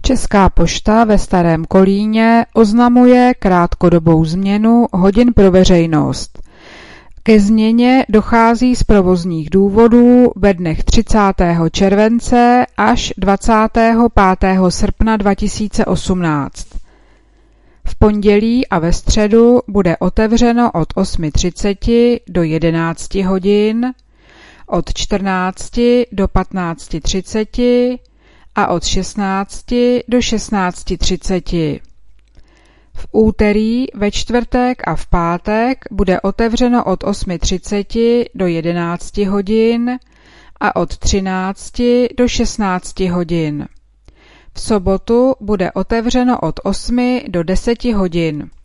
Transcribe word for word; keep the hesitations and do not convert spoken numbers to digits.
Česká pošta ve Starém Kolíně oznamuje krátkodobou změnu hodin pro veřejnost. Ke změně dochází z provozních důvodů ve dnech třicátého července až dvacátého pátého srpna dva tisíce osmnáct. V pondělí a ve středu bude otevřeno od osmi třicet do jedenácti hodin, od čtrnácti do patnácti třicet a od šestnácti do šestnácti třicet. V úterý, ve čtvrtek a v pátek bude otevřeno od osmi třicet do jedenácti hodin a od třinácti do šestnácti hodin. V sobotu bude otevřeno od osmi do deseti hodin.